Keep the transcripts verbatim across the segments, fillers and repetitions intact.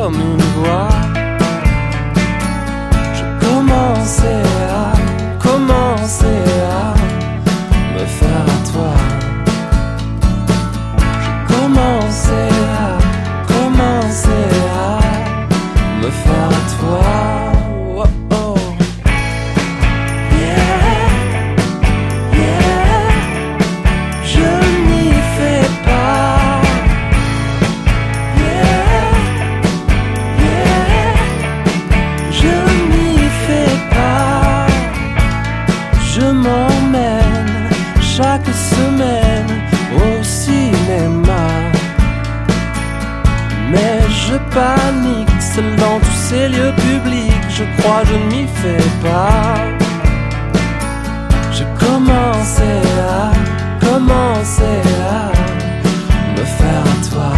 comme une voix. Je commençais à, commençais à me faire à toi. Je commençais à, commençais à me faire à toi. Oh, oh. Je m'emmène chaque semaine au cinéma, mais je panique seul dans tous ces lieux publics. Je crois je ne m'y fais pas. Je commençais à, commençais à me faire à toi.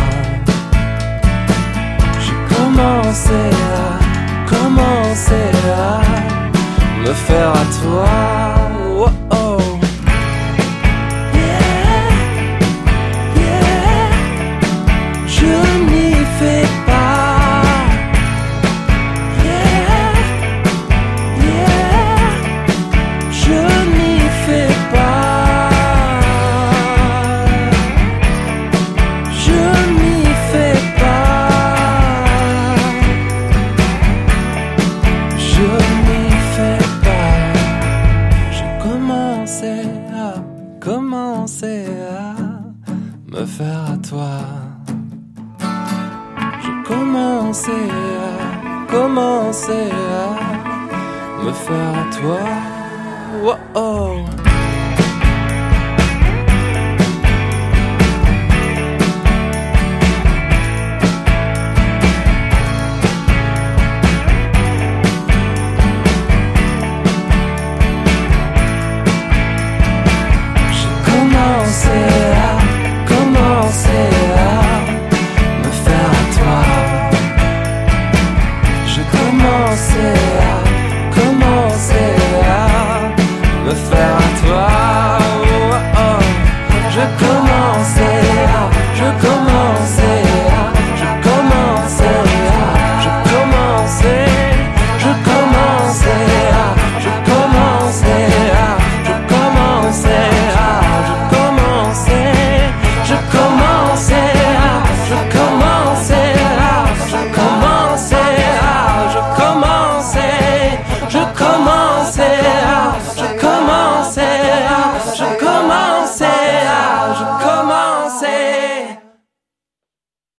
Je commençais à, commençais à me faire à toi. Oh, oh. Yeah, yeah. Je n'y fais pas. Yeah, yeah. Je n'y fais pas. Je n'y fais pas. Je n'y fais pas. Je commençais à, commençais à me faire à toi. Je commençais à, commençais à me faire à toi. Oh, oh. Commençais